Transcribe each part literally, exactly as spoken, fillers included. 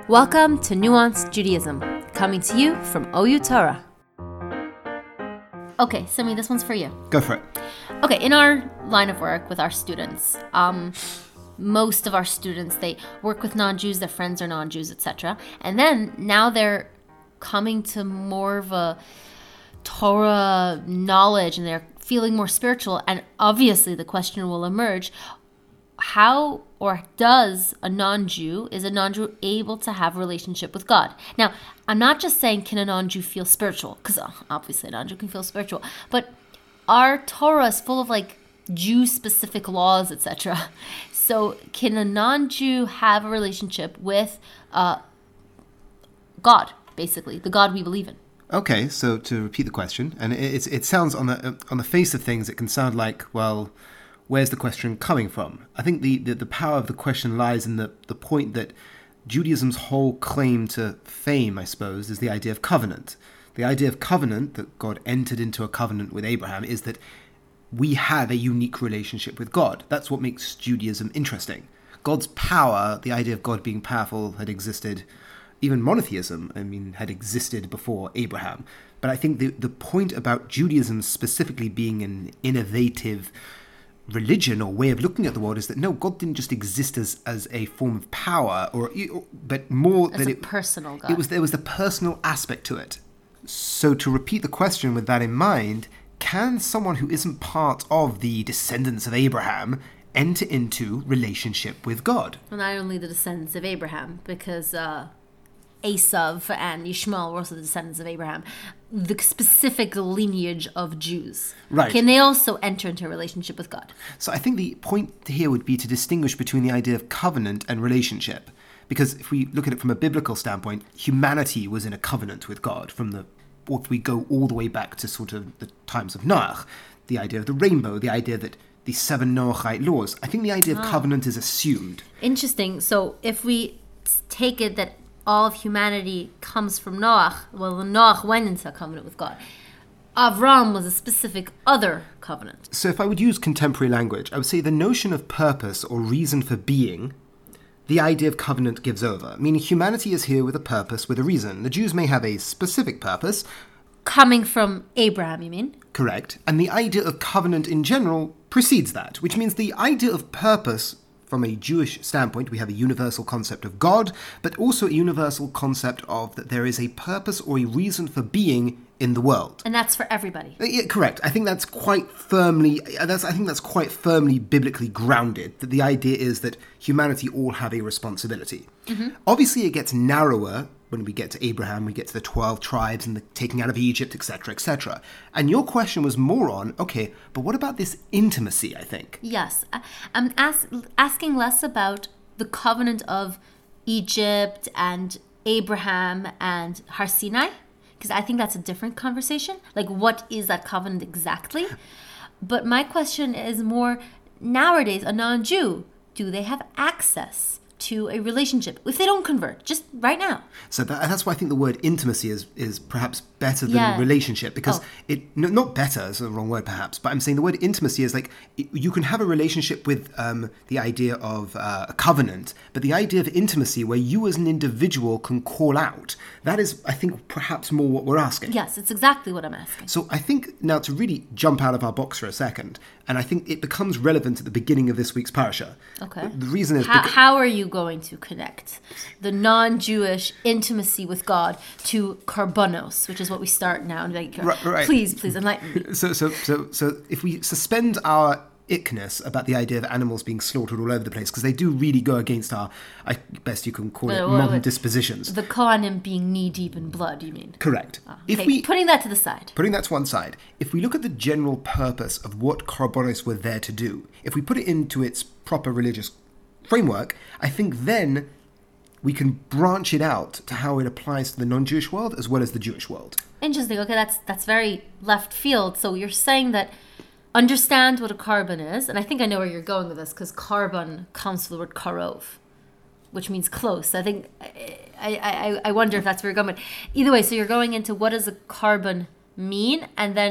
Welcome to Nuanced Judaism, coming to you from O U Torah. Okay, Simi, this one's for you. Go for it. Okay, in our line of work with our students, um, most of our students, they work with non-Jews, their friends are non-Jews, et cetera. And then now they're coming to more of a Torah knowledge and they're feeling more spiritual. And obviously the question will emerge, how or does a non-Jew, is a non-Jew able to have a relationship with God? Now, I'm not just saying can a non-Jew feel spiritual, because obviously a non-Jew can feel spiritual, but our Torah is full of like Jew-specific laws, et cetera. So can a non-Jew have a relationship with uh, God, basically, the God we believe in? Okay, so to repeat the question, and it, it, it sounds on the on the face of things, it can sound like, well, where's the question coming from? I think the, the, the power of the question lies in the, the point that Judaism's whole claim to fame, I suppose, is the idea of covenant. The idea of covenant, that God entered into a covenant with Abraham, is that we have a unique relationship with God. That's what makes Judaism interesting. God's power, the idea of God being powerful, had existed. Even monotheism, I mean, had existed before Abraham. But I think the, the point about Judaism specifically being an innovative religion or way of looking at the world is that no, God didn't just exist as, as a form of power, or but more as that a it personal God. It was there was the personal aspect to it. So to repeat the question with that in mind, can someone who isn't part of the descendants of Abraham enter into relationship with God? Well, not only the descendants of Abraham, because uh, Esav and Ishmael were also the descendants of Abraham, the specific lineage of Jews. Right. Can they also enter into a relationship with God? So I think the point here would be to distinguish between the idea of covenant and relationship. Because if we look at it from a biblical standpoint, humanity was in a covenant with God from the, or if we go all the way back to sort of the times of Noach, the idea of the rainbow, the idea that the seven Noachite laws, I think the idea of Oh. covenant is assumed. Interesting. So if we take it that all of humanity comes from Noach, well, Noach went into a covenant with God. Avram was a specific other covenant. So if I would use contemporary language, I would say the notion of purpose or reason for being, the idea of covenant gives over. Meaning humanity is here with a purpose, with a reason. The Jews may have a specific purpose. Coming from Abraham, you mean? Correct. And the idea of covenant in general precedes that, which means the idea of purpose, from a Jewish standpoint, we have a universal concept of God, but also a universal concept of that there is a purpose or a reason for being in the world. And that's for everybody. Uh, Yeah, correct. I think that's quite firmly. uh, That's. I think that's quite firmly biblically grounded. That the idea is that humanity all have a responsibility. Obviously, it gets narrower when we get to Abraham. We get to the twelve tribes and the taking out of Egypt, et cetera, et cetera. And your question was more on, okay, but what about this intimacy? I think. Yes. I- I'm ask, asking less about the covenant of Egypt and Abraham and Har Sinai, because I think that's a different conversation. Like, what is that covenant exactly? But my question is more, nowadays, a non-Jew, do they have access to a relationship if they don't convert, just right now? So that, that's why I think the word intimacy is is perhaps better than Yeah. relationship, because Oh. it no, not better is the wrong word perhaps, but I'm saying the word intimacy is like it, you can have a relationship with um, the idea of uh, a covenant, but the idea of intimacy where you as an individual can call out, that is, I think, perhaps more what we're asking. Yes, it's exactly what I'm asking. So I think now to really jump out of our box for a second, and I think it becomes relevant at the beginning of this week's parasha. Okay. The reason is How, because- how are you going to connect the non-Jewish intimacy with God to karbonos, which is what we start now? And like, Right, right. Please, please enlighten me. So, so, so, so, if we suspend our ickness about the idea of animals being slaughtered all over the place, because they do really go against our, I best you can call it, Wait, wait, modern wait. dispositions. The Kohanim being knee-deep in blood, you mean? Correct. Okay, If we putting that to the side. putting that to one side, if we look at the general purpose of what korbanos were there to do, if we put it into its proper religious framework, I think then we can branch it out to how it applies to the non-Jewish world as well as the Jewish world. Interesting. Okay, that's that's very left field. So you're saying that understand what a carbon is, and I think I know where you're going with this, because carbon comes from the word karov, which means close. I think I, I I wonder if that's where you're going. But either way, so you're going into what does a carbon mean, and then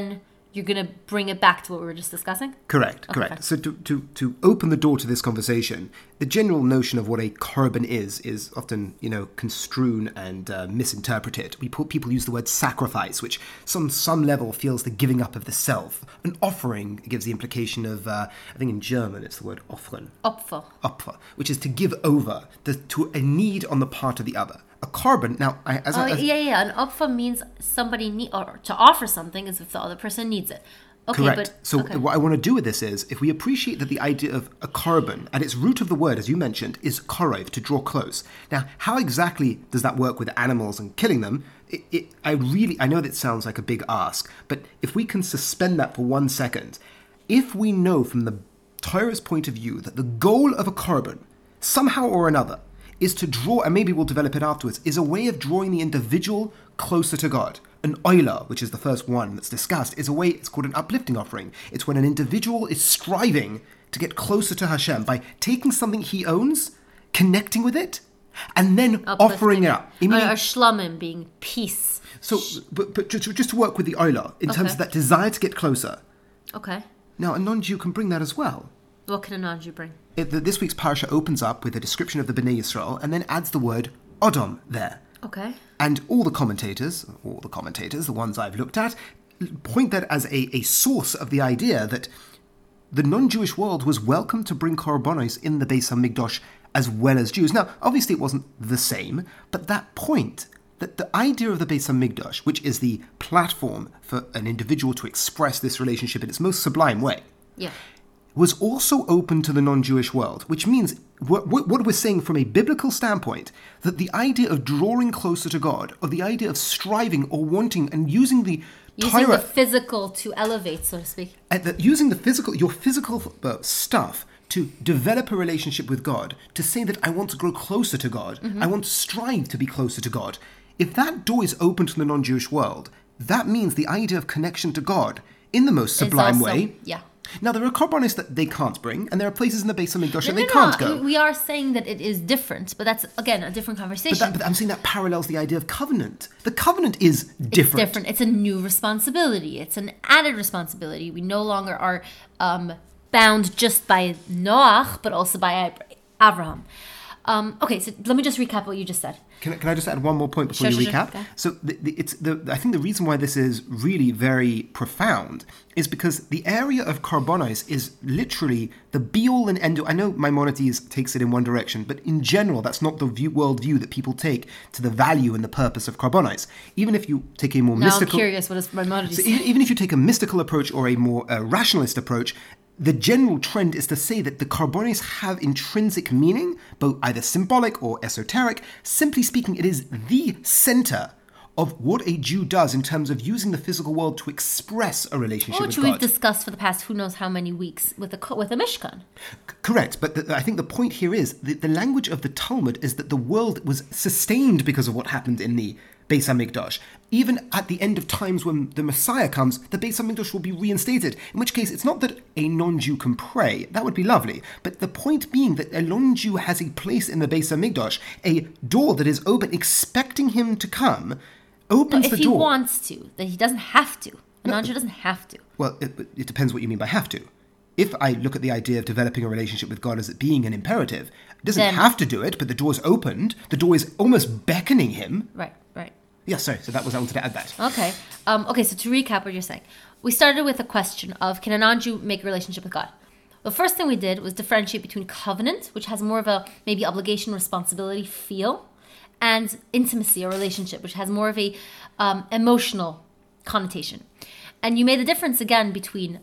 you're going to bring it back to what we were just discussing? Correct, Okay. correct. So to, to, to open the door to this conversation, the general notion of what a korban is, is often, you know, construed and uh, misinterpreted. We put, people use the word sacrifice, which some some level feels the giving up of the self. An offering gives the implication of, uh, I think in German it's the word offren. Opfer. Opfer, which is to give over the, to a need on the part of the other. A korban, now, I, as Oh, I, as, yeah, yeah. An opfer means somebody need, or to offer something is if the other person needs it. Okay, correct. but so okay. what I want to do with this is, if we appreciate that the idea of a korban, at its root of the word, as you mentioned, is korev, to draw close. Now, how exactly does that work with animals and killing them? It, it, I really, I know that sounds like a big ask, but if we can suspend that for one second, if we know from the Torah's point of view that the goal of a korban, somehow or another, is to draw, and maybe we'll develop it afterwards, is a way of drawing the individual closer to God. An oila, which is the first one that's discussed, is a way, it's called an uplifting offering. It's when an individual is striving to get closer to Hashem by taking something he owns, connecting with it, and then Uplifting offering it it. up. I mean, Or, or shlamim being peace. so, but, but just, just to work with the oila, in terms Okay. of that desire to get closer. Okay. Now, a non-Jew can bring that as well. What can a non-Jew bring? It, the, this week's parasha opens up with a description of the Bnei Yisrael and then adds the word Odom there. Okay. And all the commentators, all the commentators, the ones I've looked at, point that as a, a source of the idea that the non-Jewish world was welcome to bring korbanos in the Beis HaMikdash as well as Jews. Now, obviously it wasn't the same, but that point, that the idea of the Beis HaMikdash, which is the platform for an individual to express this relationship in its most sublime way, Yeah. was also open to the non-Jewish world, which means what, what we're saying from a biblical standpoint, that the idea of drawing closer to God, or the idea of striving or wanting and using the Using Torah, the physical to elevate, so to speak. at the, using the physical, your physical uh, stuff to develop a relationship with God, to say that I want to grow closer to God, Mm-hmm. I want to strive to be closer to God. If that door is open to the non-Jewish world, that means the idea of connection to God in the most It's sublime also- way. Yeah. Now, there are korbanos that they can't bring, and there are places in the Beis HaMikdash that No, they no, can't no. go. We are saying that it is different, but that's, again, a different conversation. But, that, but I'm saying that parallels the idea of covenant. The covenant is different. It's different. It's a new responsibility. It's an added responsibility. We no longer are um, bound just by Noach, but also by Ab- Abraham. Um, okay, so let me just recap what you just said. Can I, can I just add one more point before Sure, you sure, sure. recap? Okay. So the, the, it's the I think the reason why this is really very profound is because the area of korbanos is literally the be-all and end-all. I know Maimonides takes it in one direction, but in general, that's not the view, worldview that people take to the value and the purpose of korbanos. Even if you take a more Now mystical... I'm curious, what does Maimonides So say? even, even if you take a mystical approach or a more uh, rationalist approach, the general trend is to say that the korbanos have intrinsic meaning, both either symbolic or esoteric. Simply speaking, it is the center of what a Jew does in terms of using the physical world to express a relationship Which with we've God. discussed for the past who knows how many weeks with the co- with the Mishkan. C- Correct, but the, I think the point here is that the language of the Talmud is that the world was sustained because of what happened in the Beis HaMikdash. Even at the end of times when the Messiah comes, the Beis HaMikdash will be reinstated, in which case it's not that a non-Jew can pray, that would be lovely, but the point being that a non-Jew has a place in the Beis HaMikdash, a door that is open, expecting him to come, opens If the he door. wants to, that he doesn't have to. A non-Jew doesn't have to. Well, it, it depends what you mean by have to. If I look at the idea of developing a relationship with God as it being an imperative, it doesn't Then- have to do it, but the door's opened, the door is almost beckoning him. Right, right. Yeah, sorry, so that was, I wanted to add that. Okay. Um, okay, so to recap what you're saying, we started with a question of can a non-Jew make a relationship with God? The first thing we did was differentiate between covenant, which has more of a maybe obligation, responsibility feel, and intimacy or relationship, which has more of a um, emotional connotation. And you made the difference again between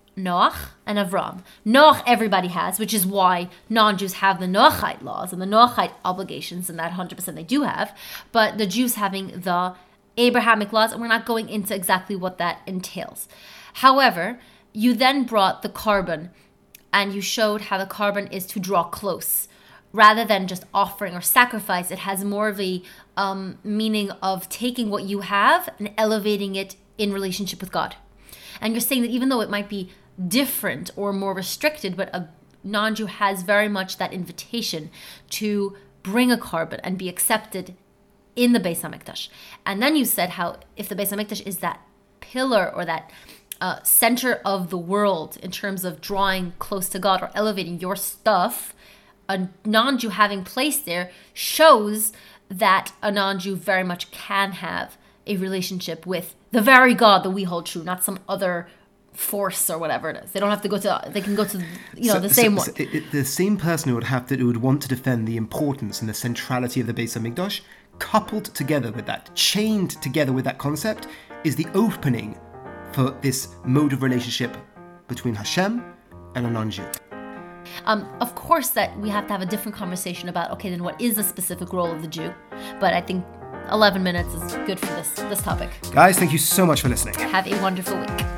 Noach and Avram. Noach everybody has, which is why non-Jews have the Noachite laws and the Noachite obligations, and that one hundred percent they do have. But the Jews having the Abrahamic laws, and we're not going into exactly what that entails. However, you then brought the korban, and you showed how the korban is to draw close. Rather than just offering or sacrifice, it has more of a um, meaning of taking what you have and elevating it in relationship with God. And you're saying that even though it might be different or more restricted, but a non-Jew has very much that invitation to bring a korban and be accepted in the Beis HaMikdash. And then you said how if the Beis HaMikdash is that pillar or that uh, center of the world in terms of drawing close to God or elevating your stuff, a non-Jew having place there shows that a non-Jew very much can have a relationship with the very God that we hold true, not some other force or whatever it is. They don't have to go to, they can go to, you know, so, the same so, one. So it, it, the same person who would have to, who would want to defend the importance and the centrality of the Beis HaMikdash, coupled together with that, chained together with that concept, is the opening for this mode of relationship between Hashem and a non-Jew. Um, of course that we have to have a different conversation about, okay, then what is the specific role of the Jew? But I think eleven minutes is good for this, this topic. Guys, thank you so much for listening. Have a wonderful week.